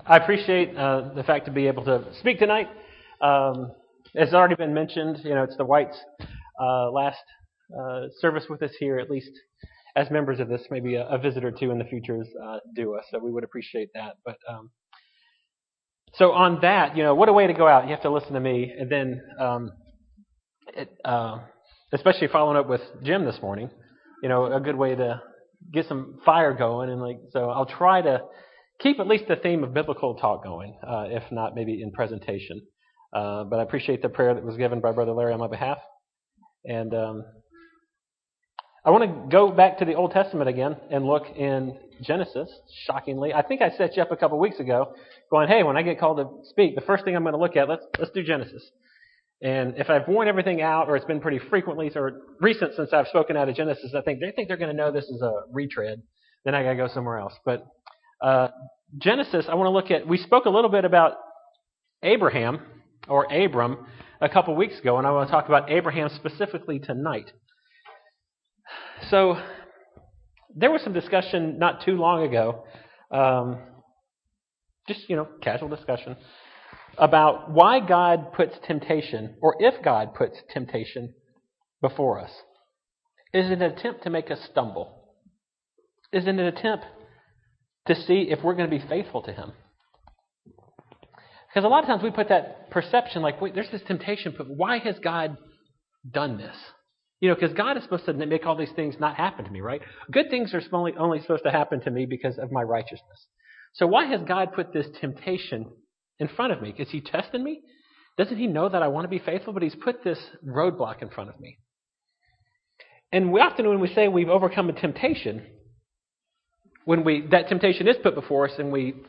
I appreciate the fact to be able to speak tonight. As already been mentioned, it's the Whites' last service with us here, at least as members of this. Maybe a visit or two in the future is due us, so we would appreciate that. But so on that, what a way to go out. You have to listen to me, and then especially following up with Jim this morning, a good way to get some fire going. And so I'll try to keep at least the theme of biblical talk going, if not maybe in presentation. But I appreciate the prayer that was given by Brother Larry on my behalf. And I want to go back to the Old Testament again and look in Genesis, shockingly. I think I set you up a couple weeks ago going, hey, when I get called to speak, the first thing I'm going to look at, let's do Genesis. And if I've worn everything out, or it's been pretty frequently or recent since I've spoken out of Genesis, they think they're going to know this is a retread. Then I got to go somewhere else. But Genesis, I want to look at, we spoke a little bit about Abraham, or Abram, a couple weeks ago, and I want to talk about Abraham specifically tonight. So there was some discussion not too long ago, just, casual discussion, about why God puts temptation, or if God puts temptation before us. Is it an attempt to make us stumble? Is it an attempt to see if we're going to be faithful to Him? Because a lot of times we put that perception like, wait, there's this temptation, but why has God done this? Because God is supposed to make all these things not happen to me, right? Good things are only supposed to happen to me because of my righteousness. So why has God put this temptation in front of me? Is He testing me? Doesn't He know that I want to be faithful? But He's put this roadblock in front of me. And when we say we've overcome a temptation, when that temptation is put before us and we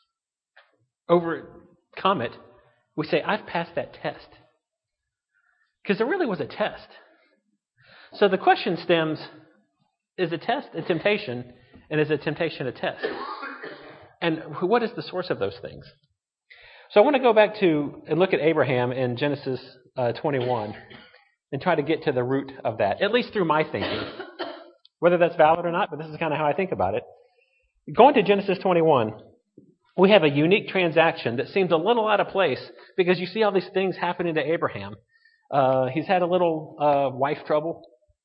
overcome it, we say, I've passed that test. Because there really was a test. So the question stems, is a test a temptation, and is a temptation a test? And what is the source of those things? So I want to go back to and look at Abraham in Genesis 21 and try to get to the root of that, at least through my thinking. Whether that's valid or not, but this is kind of how I think about it. Going to Genesis 21, we have a unique transaction that seems a little out of place because you see all these things happening to Abraham. He's had a little wife trouble.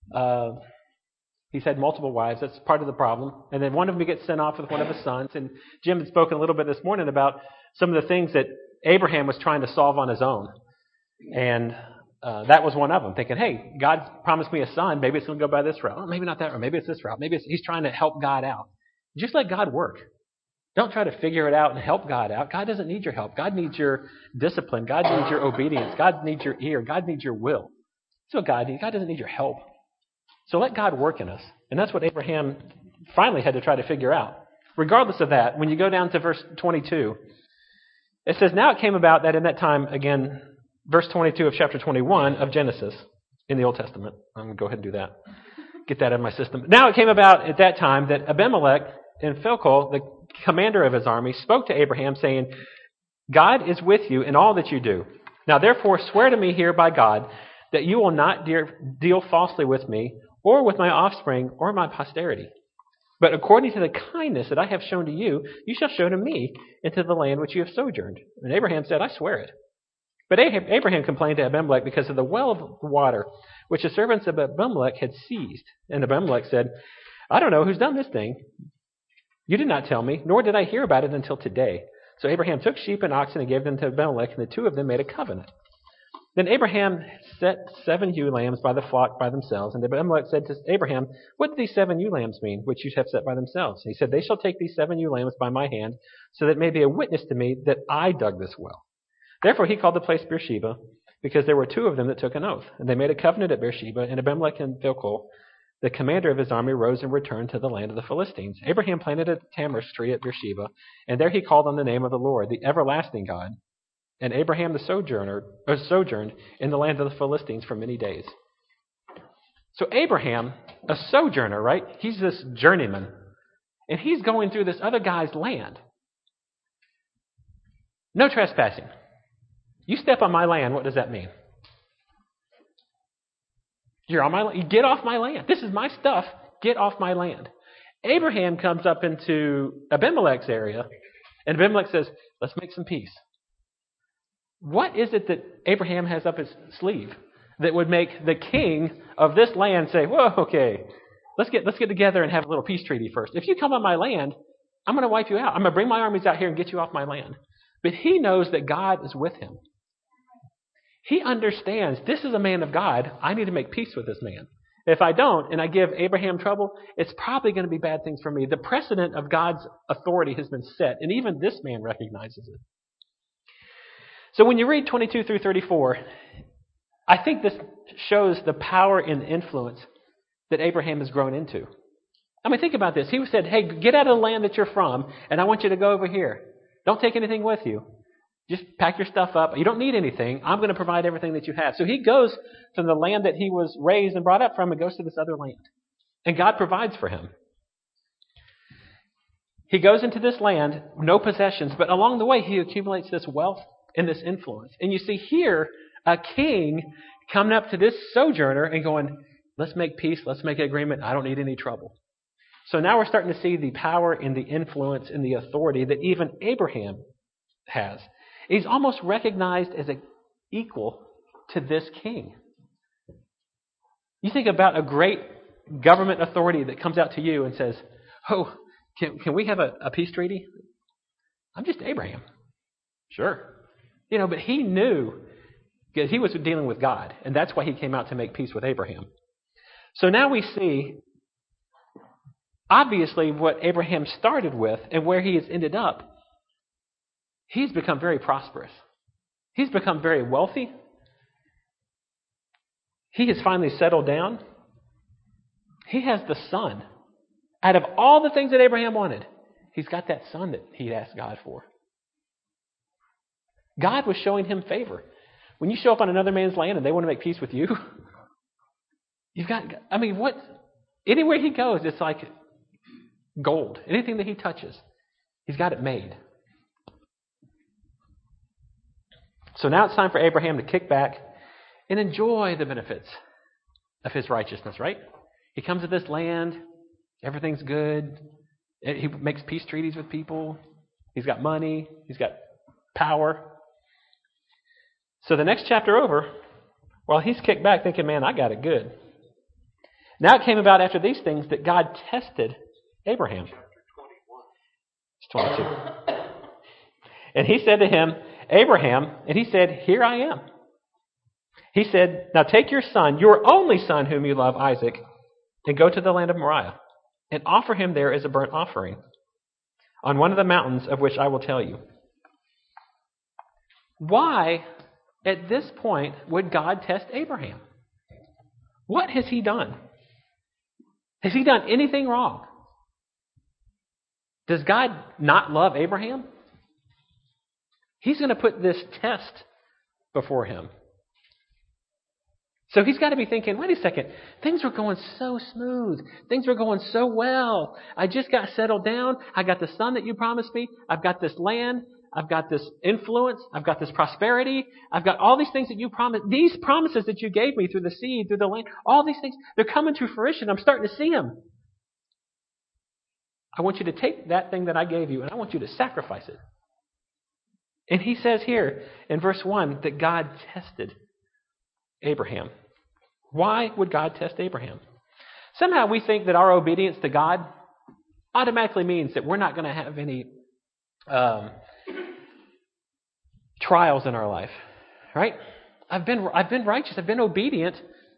He's had multiple wives. That's part of the problem. And then one of them gets sent off with one of his sons. And Jim had spoken a little bit this morning about some of the things that Abraham was trying to solve on his own. And that was one of them, thinking, hey, God promised me a son. Maybe it's going to go by this route. Oh, maybe not that route. Maybe it's this route. He's trying to help God out. Just let God work. Don't try to figure it out and help God out. God doesn't need your help. God needs your discipline. God needs your obedience. God needs your ear. God needs your will. That's what God needs. God doesn't need your help. So let God work in us. And that's what Abraham finally had to try to figure out. Regardless of that, when you go down to verse 22, it says, now it came about that in that time, again, verse 22 of chapter 21 of Genesis in the Old Testament. I'm going to go ahead and do that. Get that out of my system. Now it came about at that time that Abimelech and Phicol, the commander of his army, spoke to Abraham, saying, God is with you in all that you do. Now therefore swear to me here by God that you will not deal falsely with me, or with my offspring, or my posterity. But according to the kindness that I have shown to you, you shall show to me into the land which you have sojourned. And Abraham said, I swear it. But Abraham complained to Abimelech because of the well of water, which the servants of Abimelech had seized. And Abimelech said, I don't know who's done this thing. You did not tell me, nor did I hear about it until today. So Abraham took sheep and oxen and gave them to Abimelech, and the two of them made a covenant. Then Abraham set 7 ewe lambs by the flock by themselves. And Abimelech said to Abraham, what do these 7 ewe lambs mean, which you have set by themselves? And he said, they shall take these 7 ewe lambs by my hand, so that it may be a witness to me that I dug this well. Therefore he called the place Beersheba, because there were 2 of them that took an oath. And they made a covenant at Beersheba, and Abimelech and Phicol, the commander of his army, rose and returned to the land of the Philistines. Abraham planted a tamarisk tree at Beersheba, and there he called on the name of the Lord, the everlasting God. And Abraham sojourned in the land of the Philistines for many days. So Abraham, a sojourner, right? He's this journeyman. And he's going through this other guy's land. No trespassing. You step on my land, what does that mean? You're on my land. You get off my land. This is my stuff. Get off my land. Abraham comes up into Abimelech's area, And Abimelech says, let's make some peace. What is it that Abraham has up his sleeve that would make the king of this land say, whoa, okay, let's get together and have a little peace treaty first. If you come on my land, I'm going to wipe you out. I'm going to bring my armies out here and get you off my land. But he knows that God is with him. He understands this is a man of God. I need to make peace with this man. If I don't, and I give Abraham trouble, it's probably going to be bad things for me. The precedent of God's authority has been set, and even this man recognizes it. So when you read 22 through 34, I think this shows the power and influence that Abraham has grown into. I mean, think about this. He said, hey, get out of the land that you're from, and I want you to go over here. Don't take anything with you. Just pack your stuff up. You don't need anything. I'm going to provide everything that you have. So he goes from the land that he was raised and brought up from and goes to this other land. And God provides for him. He goes into this land, no possessions, but along the way he accumulates this wealth and this influence. And you see here a king coming up to this sojourner and going, let's make peace, let's make an agreement, I don't need any trouble. So now we're starting to see the power and the influence and the authority that even Abraham has. He's almost recognized as an equal to this king. You think about a great government authority that comes out to you and says, oh, can we have a peace treaty? I'm just Abraham. Sure. But he knew because he was dealing with God, and that's why he came out to make peace with Abraham. So now we see, obviously, what Abraham started with and where he has ended up. He's become very prosperous. He's become very wealthy. He has finally settled down. He has the son. Out of all the things that Abraham wanted, he's got that son that he asked God for. God was showing him favor. When you show up on another man's land and they want to make peace with you, anywhere he goes, it's like gold. Anything that he touches, he's got it made. So now it's time for Abraham to kick back and enjoy the benefits of his righteousness, right? He comes to this land, everything's good. He makes peace treaties with people. He's got money. He's got power. So the next chapter over, while he's kicked back thinking, man, I got it good. Now it came about after these things that God tested Abraham. It's 22. And he said to him, Abraham, and he said, here I am. He said, now take your son, your only son whom you love, Isaac, and go to the land of Moriah, and offer him there as a burnt offering on one of the mountains of which I will tell you. Why, at this point, would God test Abraham? What has he done? Has he done anything wrong? Does God not love Abraham? He's going to put this test before him. So he's got to be thinking, wait a second, things were going so smooth. Things were going so well. I just got settled down. I got the son that you promised me. I've got this land. I've got this influence. I've got this prosperity. I've got all these things that you promised. These promises that you gave me through the seed, through the land, all these things, they're coming to fruition. I'm starting to see them. I want you to take that thing that I gave you and I want you to sacrifice it. And he says here in verse 1 that God tested Abraham. Why would God test Abraham? Somehow we think that our obedience to God automatically means that we're not going to have any trials in our life, right? I've been righteous. I've been obedient.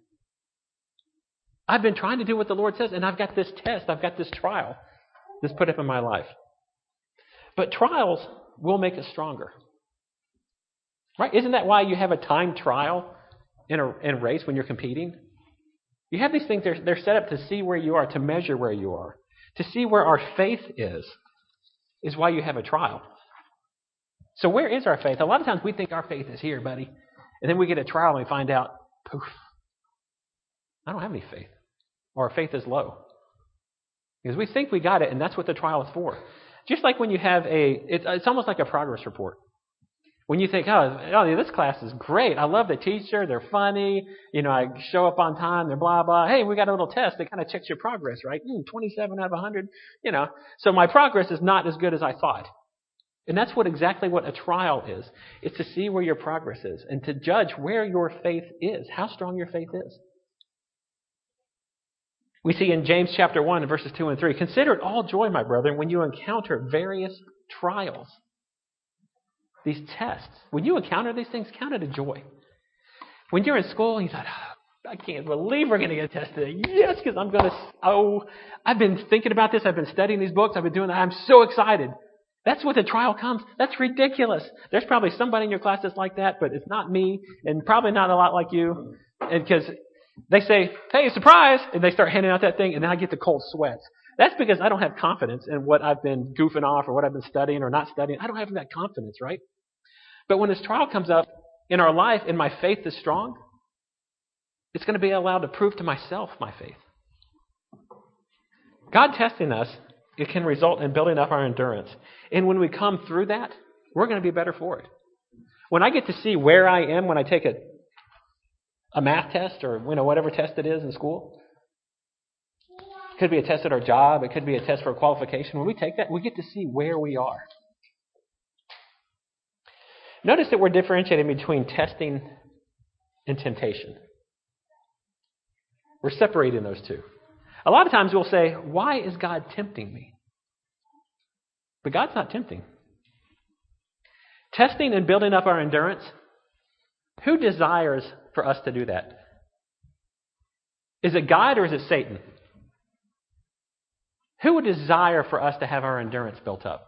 I've been trying to do what the Lord says, and I've got this test. I've got this trial that's put up in my life. But trials will make us stronger, right? Isn't that why you have a timed trial in a race when you're competing? You have these things, they're set up to see where you are, to measure where you are, to see where our faith is why you have a trial. So where is our faith? A lot of times we think our faith is here, buddy. And then we get a trial and we find out, poof, I don't have any faith. Or our faith is low. Because we think we got it, and that's what the trial is for. Just like when you have it's almost like a progress report. When you think, oh, this class is great. I love the teacher. They're funny. I show up on time. They're blah, blah. Hey, we got a little test that kind of checks your progress, right? 27 out of 100. So my progress is not as good as I thought. And that's exactly what a trial is. It's to see where your progress is and to judge where your faith is, how strong your faith is. We see in James chapter 1, verses 2 and 3, consider it all joy, my brethren, when you encounter various trials. These tests. When you encounter these things, count it a joy. When you're in school, you thought, I can't believe we're going to get a test today. Yes, because I've been thinking about this. I've been studying these books. I've been doing that. I'm so excited. That's when the trial comes. That's ridiculous. There's probably somebody in your class that's like that, but it's not me, and probably not a lot like you. And because they say, hey, surprise, and they start handing out that thing, and then I get the cold sweats. That's because I don't have confidence in what I've been goofing off or what I've been studying or not studying. I don't have that confidence, right? But when this trial comes up in our life and my faith is strong, it's going to be allowed to prove to myself my faith. God testing us, it can result in building up our endurance. And when we come through that, we're going to be better for it. When I get to see where I am when I take a math test or whatever test it is in school, it could be a test at our job, it could be a test for a qualification. When we take that, we get to see where we are. Notice that we're differentiating between testing and temptation. We're separating those two. A lot of times we'll say, why is God tempting me? But God's not tempting. Testing and building up our endurance, who desires for us to do that? Is it God or is it Satan? Who would desire for us to have our endurance built up?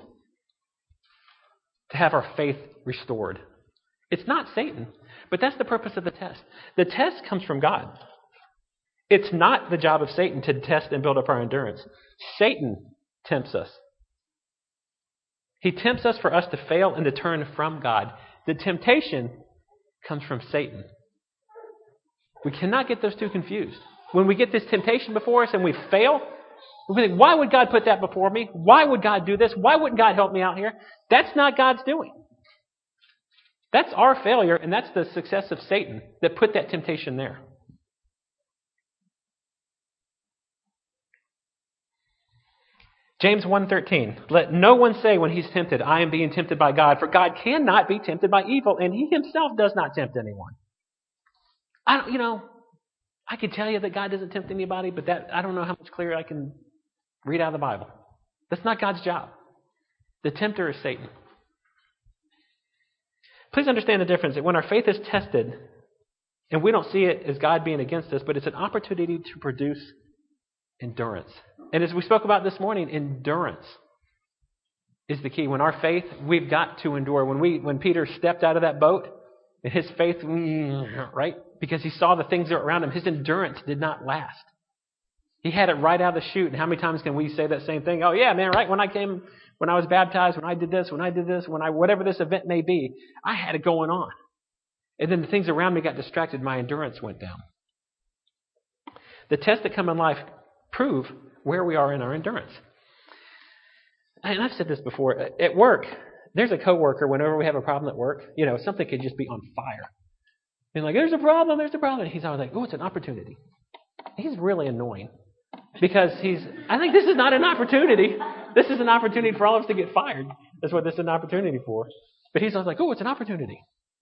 To have our faith restored? It's not Satan, but that's the purpose of the test. The test comes from God. It's not the job of Satan to test and build up our endurance. Satan tempts us. He tempts us for us to fail and to turn from God. The temptation comes from Satan. We cannot get those two confused. When we get this temptation before us and we fail, we think, why would God put that before me? Why would God do this? Why wouldn't God help me out here? That's not God's doing. That's our failure, and that's the success of Satan that put that temptation there. James 1:13, let no one say when he's tempted, I am being tempted by God, for God cannot be tempted by evil, and he himself does not tempt anyone. I could tell you that God doesn't tempt anybody, but I don't know how much clearer I can read out of the Bible. That's not God's job. The tempter is Satan. Please understand the difference that when our faith is tested, and we don't see it as God being against us, but it's an opportunity to produce endurance. And as we spoke about this morning, endurance is the key. When our faith, we've got to endure. When Peter stepped out of that boat, and his faith, right? Because he saw the things that were around him, his endurance did not last. He had it right out of the chute. And how many times can we say that same thing? Oh yeah, man, right? When I was baptized, when I did this, whatever this event may be, I had it going on. And then the things around me got distracted. My endurance went down. The tests that come in life prove where we are in our endurance. And I've said this before. At work, there's a coworker, whenever we have a problem at work, something could just be on fire. And like, there's a problem. And he's always like, oh, it's an opportunity. He's really annoying. Because I think this is not an opportunity. This is an opportunity for all of us to get fired. That's what this is an opportunity for. But he's always like, oh, it's an opportunity.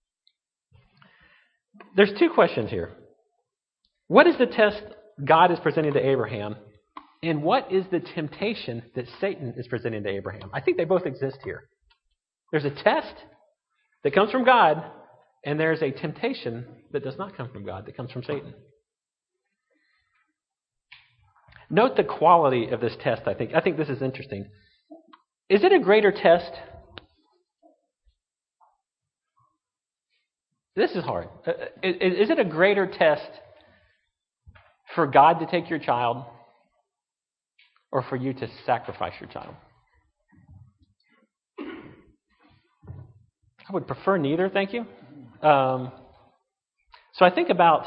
There's two questions here. What is the test God is presenting to Abraham? And what is the temptation that Satan is presenting to Abraham? I think they both exist here. There's a test that comes from God, and there's a temptation that does not come from God, that comes from Satan. Note the quality of this test, I think. I think this is interesting. Is it a greater test? This is hard. Is it a greater test for God to take your child or for you to sacrifice your child? I would prefer neither, thank you. So I think about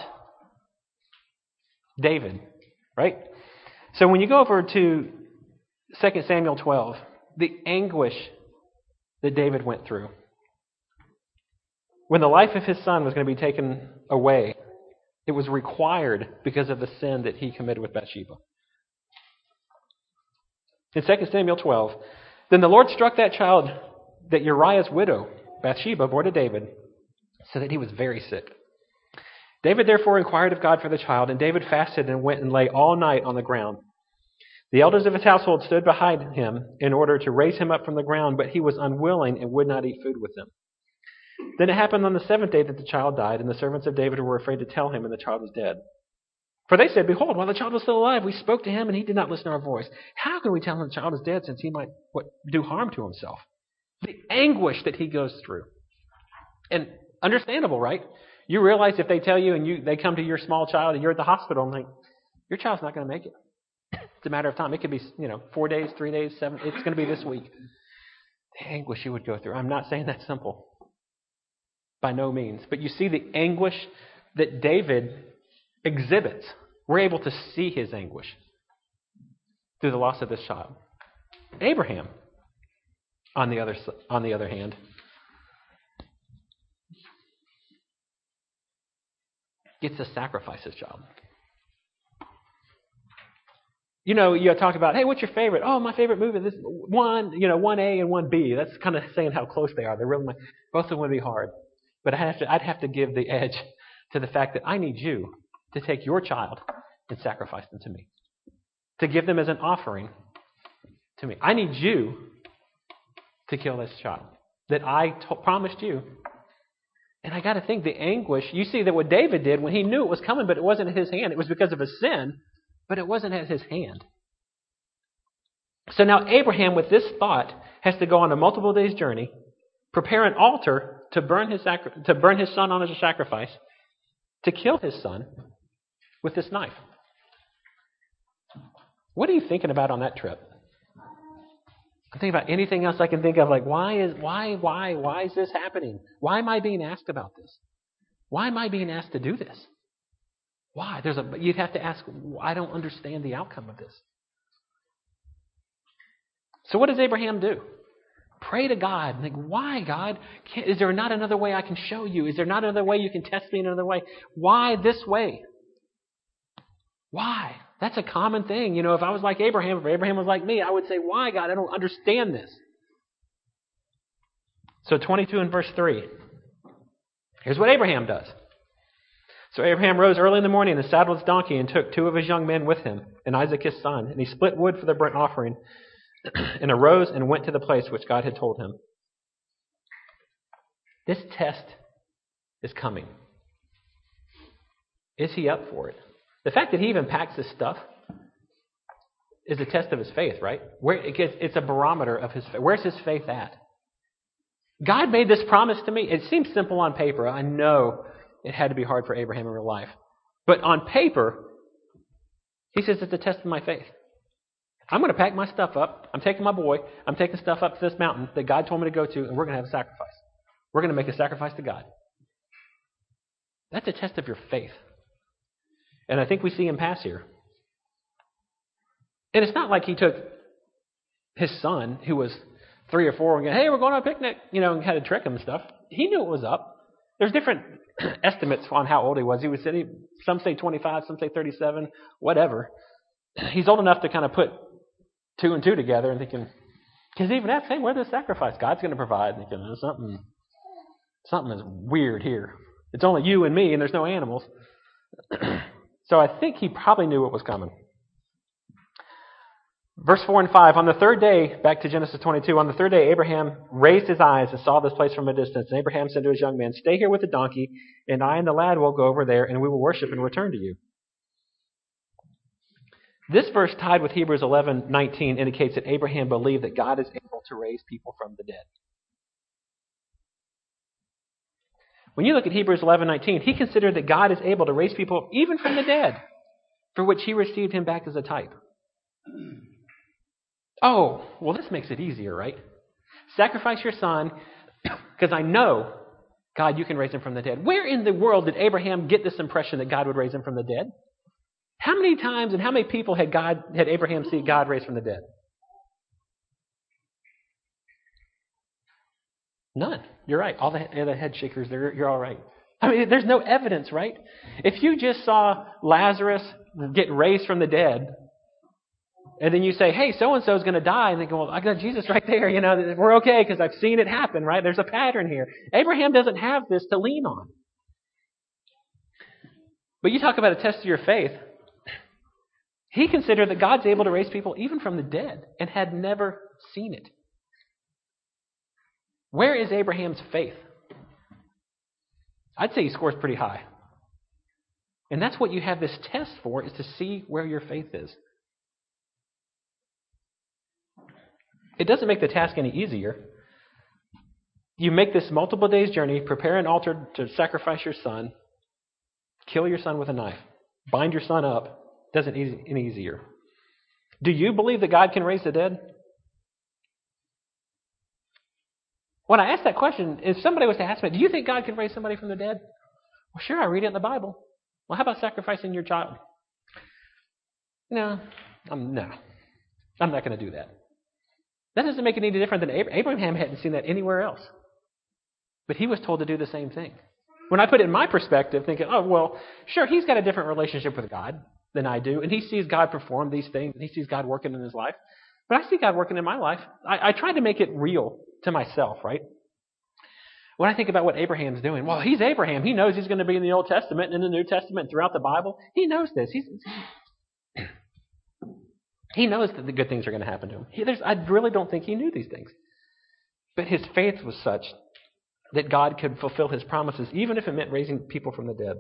David, right? So when you go over to 2 Samuel 12, the anguish that David went through, when the life of his son was going to be taken away, it was required because of the sin that he committed with Bathsheba. In 2 Samuel 12, then the Lord struck that child that Uriah's widow, Bathsheba, bore to David, so that he was very sick. David therefore inquired of God for the child, and David fasted and went and lay all night on the ground. The elders of his household stood behind him in order to raise him up from the ground, but he was unwilling and would not eat food with them. Then it happened on the 7th day that the child died, and the servants of David were afraid to tell him, and the child was dead. For they said, Behold, while the child was still alive, we spoke to him, and he did not listen to our voice. How can we tell him the child is dead, since he might do harm to himself? The anguish that he goes through. And understandable, right? You realize if they tell you and they come to your small child and you're at the hospital and think, your child's not going to make it. It's a matter of time. It could be, 4 days, 3 days, 7. It's going to be this week. The anguish you would go through. I'm not saying that's simple. By no means. But you see the anguish that David exhibits. We're able to see his anguish through the loss of this child. Abraham, on the other hand, gets to sacrifice his child. You talk about, hey, what's your favorite? Oh, my favorite movie, this 1A and 1B. That's kind of saying how close they are. They're really both of them would be hard. But I'd have to give the edge to the fact that I need you to take your child and sacrifice them to me. To give them as an offering to me. I need you to kill this child that I promised you. And I got to think the anguish. You see that what David did when he knew it was coming, but it wasn't at his hand. It was because of his sin, but it wasn't at his hand. So now Abraham, with this thought, has to go on a multiple days journey, prepare an altar to burn his son on as a sacrifice, to kill his son with this knife. What are you thinking about on that trip? I'm thinking about anything else I can think of, like why is this happening? Why am I being asked about this? Why am I being asked to do this? Why? You'd have to ask, I don't understand the outcome of this. So what does Abraham do? Pray to God. Like, why, God? Is there not another way I can show you? Is there not another way you can test me in another way? Why this way? Why? That's a common thing. If I was like Abraham, if Abraham was like me, I would say, why, God? I don't understand this. So 22 and verse 3. Here's what Abraham does. So Abraham rose early in the morning and saddled his donkey and took 2 of his young men with him and Isaac his son. And he split wood for the burnt offering and arose and went to the place which God had told him. This test is coming. Is he up for it? The fact that he even packs this stuff is a test of his faith, right? It's a barometer of his faith. Where's his faith at? God made this promise to me. It seems simple on paper. I know it had to be hard for Abraham in real life. But on paper, he says it's a test of my faith. I'm going to pack my stuff up. I'm taking my boy. I'm taking stuff up to this mountain that God told me to go to, and we're going to have a sacrifice. We're going to make a sacrifice to God. That's a test of your faith. And I think we see him pass here. And it's not like he took his son, who was 3 or 4, and go, hey, we're going on a picnic, and had to trick him and stuff. He knew it was up. There's different estimates on how old he was. Some say 25, some say 37, whatever. He's old enough to kind of put 2 and 2 together and thinking, because even that saying, where's the sacrifice? God's going to provide. And thinking, something is weird here. It's only you and me, and there's no animals. So I think he probably knew what was coming. Verse 4 and 5, on the 3rd day, back to Genesis 22, on the 3rd day, Abraham raised his eyes and saw this place from a distance. And Abraham said to his young men, stay here with the donkey, and I and the lad will go over there, and we will worship and return to you. This verse, tied with Hebrews 11:19, indicates that Abraham believed that God is able to raise people from the dead. When you look at Hebrews 11:19, he considered that God is able to raise people even from the dead, for which he received him back as a type. Oh, well, this makes it easier, right? Sacrifice your son, because I know, God, you can raise him from the dead. Where in the world did Abraham get this impression that God would raise him from the dead? How many times and how many people had Abraham see God raise from the dead? None. You're right. All the head shakers, you're all right. I mean, there's no evidence, right? If you just saw Lazarus get raised from the dead, And then you say, hey, so-and-so is going to die. And they go, well, I got Jesus right there. We're okay because I've seen it happen, right? There's a pattern here. Abraham doesn't have this to lean on. But you talk about a test of your faith. He considered that God's able to raise people even from the dead and had never seen it. Where is Abraham's faith? I'd say he scores pretty high. And that's what you have this test for, is to see where your faith is. It doesn't make the task any easier. You make this multiple days journey, prepare an altar to sacrifice your son, kill your son with a knife, bind your son up. Doesn't any easier. Do you believe that God can raise the dead? When I ask that question, if somebody was to ask me, do you think God can raise somebody from the dead? Well, sure, I read it in the Bible. Well, how about sacrificing your child? No, I'm not going to do that. That doesn't make it any different than Abraham hadn't seen that anywhere else. But he was told to do the same thing. When I put it in my perspective, thinking, oh, well, sure, he's got a different relationship with God than I do, and he sees God perform these things, and he sees God working in his life. But I see God working in my life. I try to make it real to myself, right? When I think about what Abraham's doing, well, he's Abraham. He knows he's going to be in the Old Testament and in the New Testament, throughout the Bible. He knows this. He knows that the good things are going to happen to him. I really don't think he knew these things. But his faith was such that God could fulfill his promises, even if it meant raising people from the dead.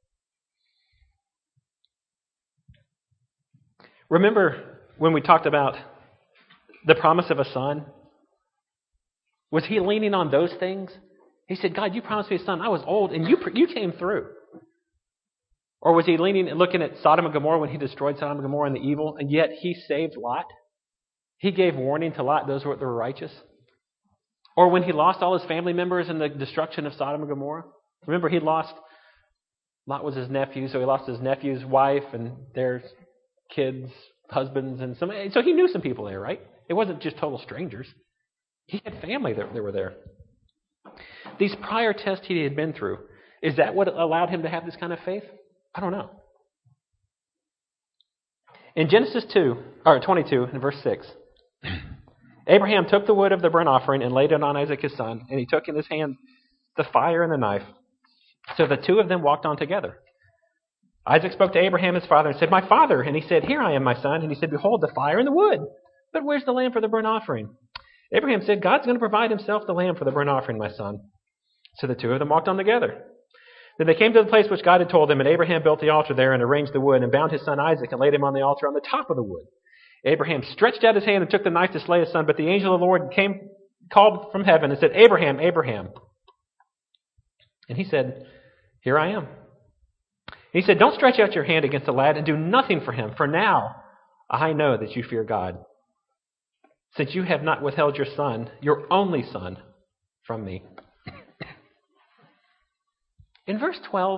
Remember when we talked about the promise of a son? Was he leaning on those things? He said, God, you promised me a son. I was old, and you came through. Or was he leaning and looking at Sodom and Gomorrah when he destroyed Sodom and Gomorrah and the evil, and yet he saved Lot? He gave warning to Lot, those who were righteous. Or when he lost all his family members in the destruction of Sodom and Gomorrah. Remember, Lot was his nephew, so he lost his nephew's wife and their kids, husbands, and so he knew some people there, right? It wasn't just total strangers. He had family that were there. These prior tests he had been through, is that what allowed him to have this kind of faith? I don't know. In Genesis 22, in verse 6, Abraham took the wood of the burnt offering and laid it on Isaac his son, and he took in his hand the fire and the knife. So the two of them walked on together. Isaac spoke to Abraham his father and said, "My father." And he said, "Here I am, my son." And he said, "Behold, the fire and the wood. But where's the lamb for the burnt offering?" Abraham said, "God's going to provide himself the lamb for the burnt offering, my son." So the two of them walked on together. Then they came to the place which God had told them, and Abraham built the altar there and arranged the wood and bound his son Isaac and laid him on the altar on the top of the wood. Abraham stretched out his hand and took the knife to slay his son, but the angel of the Lord called from heaven and said, "Abraham, Abraham." And he said, "Here I am." He said, "Don't stretch out your hand against the lad and do nothing for him, for now I know that you fear God, since you have not withheld your son, your only son, from me." In verse 12,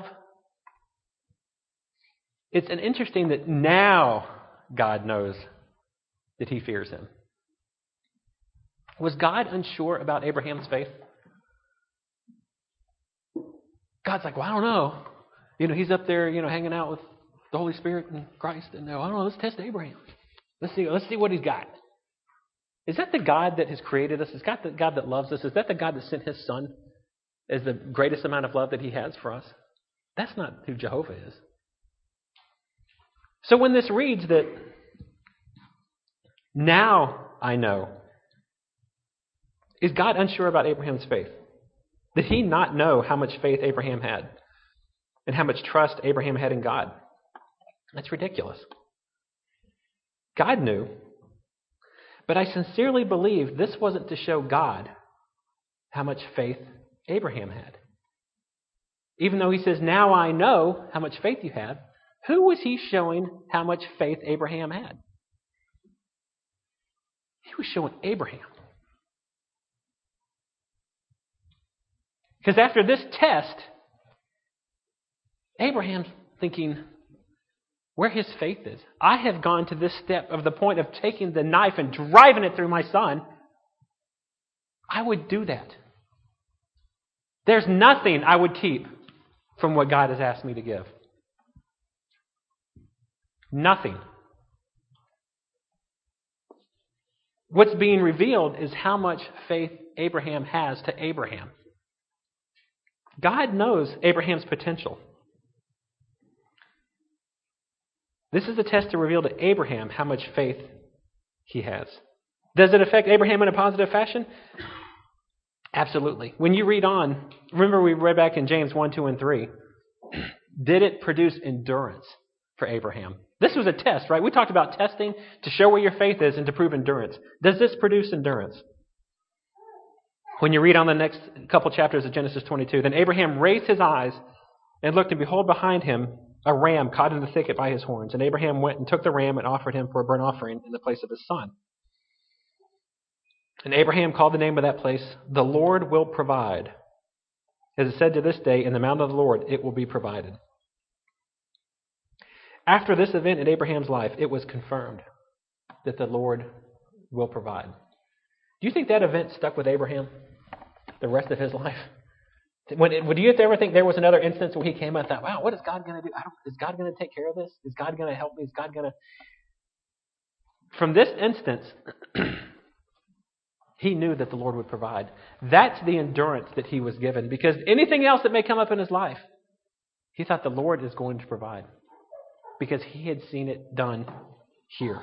it's an interesting that now God knows that he fears him. Was God unsure about Abraham's faith? God's like, well, I don't know. He's up there, hanging out with the Holy Spirit and Christ. And I don't know, let's test Abraham. Let's see what he's got. Is that the God that has created us? Is that the God that loves us? Is that the God that sent his son as the greatest amount of love that he has for us? That's not who Jehovah is. So when this reads that, now I know, is God unsure about Abraham's faith? Did he not know how much faith Abraham had and how much trust Abraham had in God? That's ridiculous. God knew, but I sincerely believe this wasn't to show God how much faith Abraham had. Even though he says, now I know how much faith you have, who was he showing how much faith Abraham had? He was showing Abraham. Because after this test, Abraham's thinking where his faith is. I have gone to this step of the point of taking the knife and driving it through my son. I would do that. There's nothing I would keep from what God has asked me to give. Nothing. what's being revealed is how much faith Abraham has to Abraham. God knows Abraham's potential. This is a test to reveal to Abraham how much faith he has. Does it affect Abraham in a positive fashion? Absolutely. When you read on, remember we read back in James 1, 2, and 3. Did it produce endurance for Abraham? This was a test, right? We talked about testing to show where your faith is and to prove endurance. Does this produce endurance? When you read on the next couple chapters of Genesis 22, then Abraham raised his eyes and looked, and behold, behind him a ram caught in the thicket by his horns. And Abraham went and took the ram and offered him for a burnt offering in the place of his son. And Abraham called the name of that place, "The Lord will provide." As it said to this day, "In the mount of the Lord it will be provided." After this event in Abraham's life, it was confirmed that the Lord will provide. Do you think that event stuck with Abraham the rest of his life? Would you ever think there was another instance where he came and thought, wow, what is God going to do? Is God going to take care of this? Is God going to help me? Is God going to... From this instance, he knew that the Lord would provide. That's the endurance that he was given. Because anything else that may come up in his life, he thought the Lord is going to provide. Because he had seen it done here.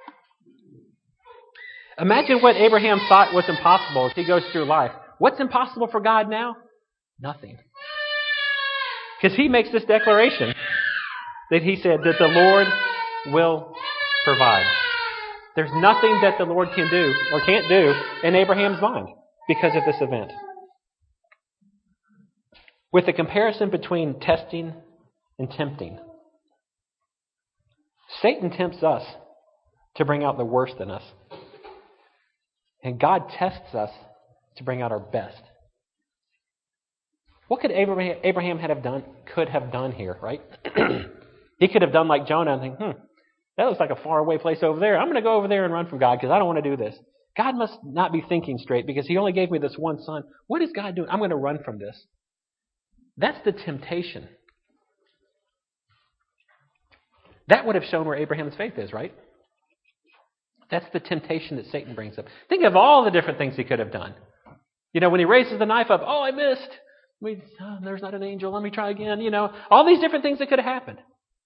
Imagine what Abraham thought was impossible as he goes through life. What's impossible for God now? Nothing. Because he makes this declaration that he said that the Lord will provide. There's nothing that the Lord can do or can't do in Abraham's mind because of this event. With the comparison between testing and tempting, Satan tempts us to bring out the worst in us. And God tests us to bring out our best. What could Abraham could have done here, right? He could have done like Jonah and think, that looks like a faraway place over there. I'm going to go over there and run from God because I don't want to do this. God must not be thinking straight because he only gave me this one son. What is God doing? I'm going to run from this. That's the temptation. That would have shown where Abraham's faith is, right? That's the temptation that Satan brings up. Think of all the different things he could have done. When he raises the knife up, I missed. There's not an angel. Let me try again. All these different things that could have happened.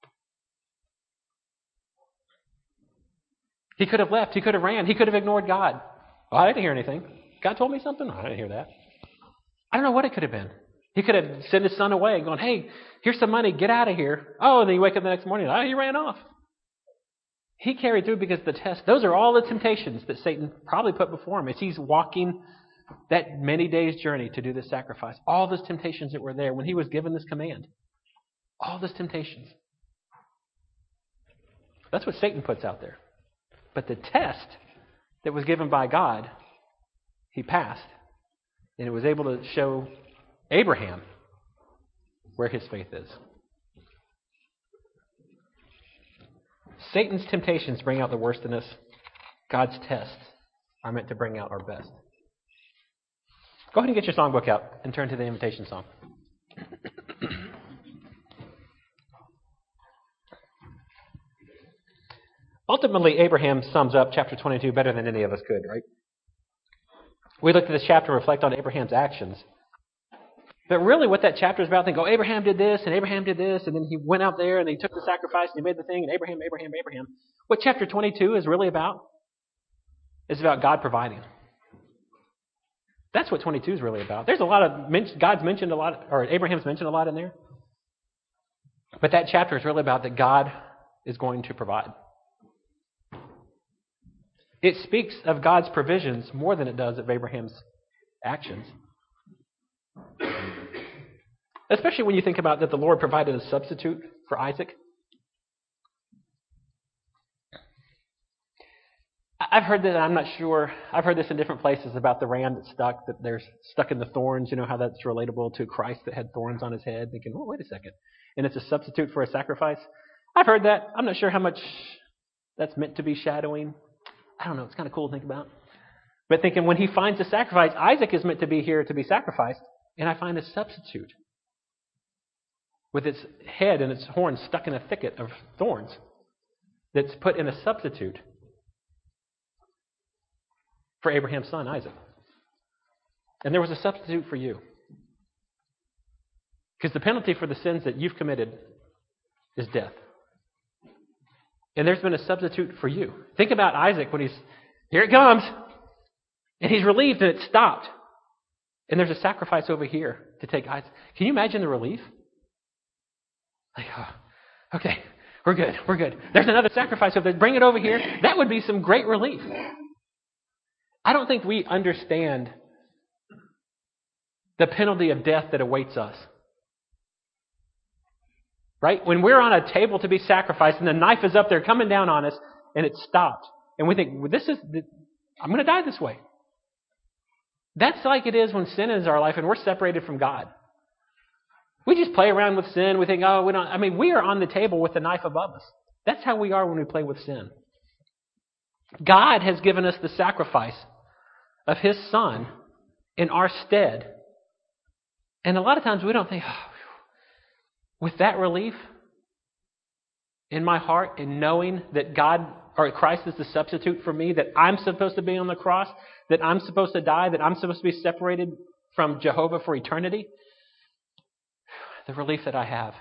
He could have left. He could have ran. He could have ignored God. I didn't hear anything. God told me something? I didn't hear that. I don't know what it could have been. He could have sent his son away and gone, hey, here's some money. Get out of here. And then you wake up the next morning. He ran off. He carried through because the test. Those are all the temptations that Satan probably put before him as he's walking that many days journey to do this sacrifice. All those temptations that were there when he was given this command. All those temptations. That's what Satan puts out there. But the test that was given by God, he passed. And it was able to show Abraham where his faith is. Satan's temptations bring out the worst in us. God's tests are meant to bring out our best. Go ahead and get your songbook out and turn to the invitation song. Ultimately, Abraham sums up chapter 22 better than any of us could, right? We looked at this chapter and reflect on Abraham's actions. But really what that chapter is about, think, Abraham did this, and Abraham did this, and then he went out there and he took the sacrifice and he made the thing, and Abraham. What chapter 22 is really about is about God providing. That's what 22 is really about. There's a lot of, God's mentioned a lot, or Abraham's mentioned a lot in there. But that chapter is really about that God is going to provide. It speaks of God's provisions more than it does of Abraham's actions. Especially when you think about that the Lord provided a substitute for Isaac. I've heard that, I'm not sure, I've heard this in different places about the ram that's stuck, that they're stuck in the thorns, how that's relatable to Christ that had thorns on his head, thinking, wait a second, and it's a substitute for a sacrifice. I've heard that. I'm not sure how much that's meant to be shadowing. I don't know, it's kind of cool to think about. But thinking when he finds a sacrifice, Isaac is meant to be here to be sacrificed, and I find a substitute with its head and its horns stuck in a thicket of thorns that's put in a substitute. for Abraham's son, Isaac. And there was a substitute for you. Because the penalty for the sins that you've committed is death. And there's been a substitute for you. Think about Isaac when here it comes. And he's relieved and it stopped. And there's a sacrifice over here to take Isaac. Can you imagine the relief? Like, oh, okay, we're good. There's another sacrifice over there. Bring it over here. That would be some great relief. I don't think we understand the penalty of death that awaits us. Right? When we're on a table to be sacrificed and the knife is up there coming down on us and it's stopped. And we think, well, I'm going to die this way. That's like it is when sin is our life and we're separated from God. We just play around with sin. We think, we are on the table with the knife above us. That's how we are when we play with sin. God has given us the sacrifice of His Son in our stead. And a lot of times we don't think, with that relief in my heart and knowing that Christ is the substitute for me, that I'm supposed to be on the cross, that I'm supposed to die, that I'm supposed to be separated from Jehovah for eternity, the relief that I have.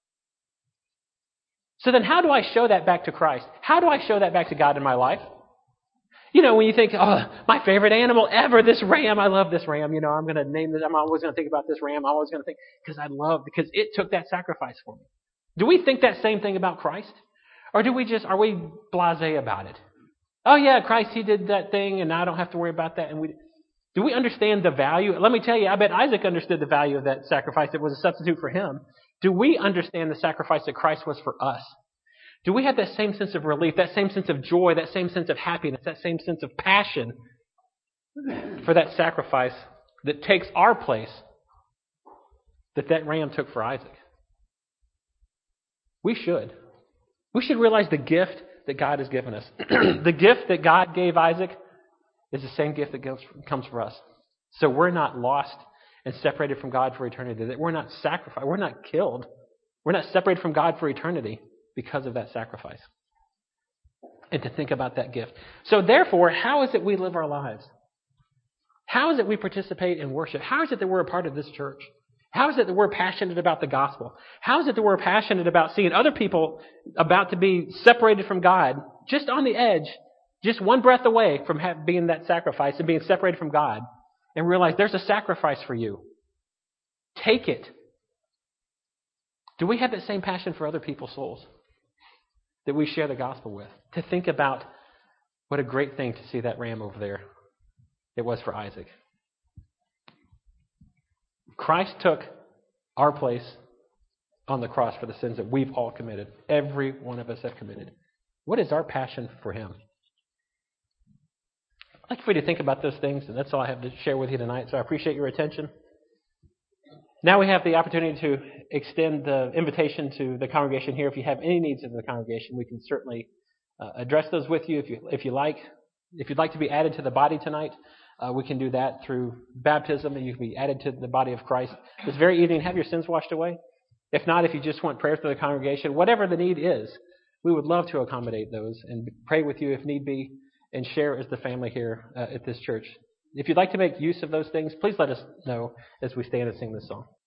So then how do I show that back to Christ? How do I show that back to God in my life? When you think, my favorite animal ever, this ram, I love this ram. I'm going to name this. I'm always going to think about this ram. I'm always going to think, because it took that sacrifice for me. Do we think that same thing about Christ? Or are we blasé about it? Oh yeah, Christ, He did that thing and I don't have to worry about that. Do we understand the value? Let me tell you, I bet Isaac understood the value of that sacrifice that was a substitute for him. Do we understand the sacrifice that Christ was for us? Do we have that same sense of relief, that same sense of joy, that same sense of happiness, that same sense of passion for that sacrifice that takes our place that ram took for Isaac? We should. We should realize the gift that God has given us. The gift that God gave Isaac is the same gift that comes for us. So we're not lost and separated from God for eternity. That we're not sacrificed. We're not killed. We're not separated from God for eternity because of that sacrifice. And to think about that gift. So therefore, how is it we live our lives? How is it we participate in worship? How is it that we're a part of this church? How is it that we're passionate about the gospel? How is it that we're passionate about seeing other people about to be separated from God, just on the edge, just one breath away from being that sacrifice and being separated from God, and realize there's a sacrifice for you. Take it. Do we have that same passion for other people's souls that we share the gospel with? To think about what a great thing to see that ram over there. It was for Isaac. Christ took our place on the cross for the sins that we've all committed. Every one of us have committed. What is our passion for Him? I'd like for you to think about those things, and that's all I have to share with you tonight, so I appreciate your attention. Now we have the opportunity to extend the invitation to the congregation here. If you have any needs in the congregation, we can certainly address those with you if you like. If you'd like to be added to the body tonight, we can do that through baptism, and you can be added to the body of Christ this very evening. Have your sins washed away. If not, if you just want prayers for the congregation, whatever the need is, we would love to accommodate those and pray with you if need be and share as the family here at this church. If you'd like to make use of those things, please let us know as we stand and sing this song.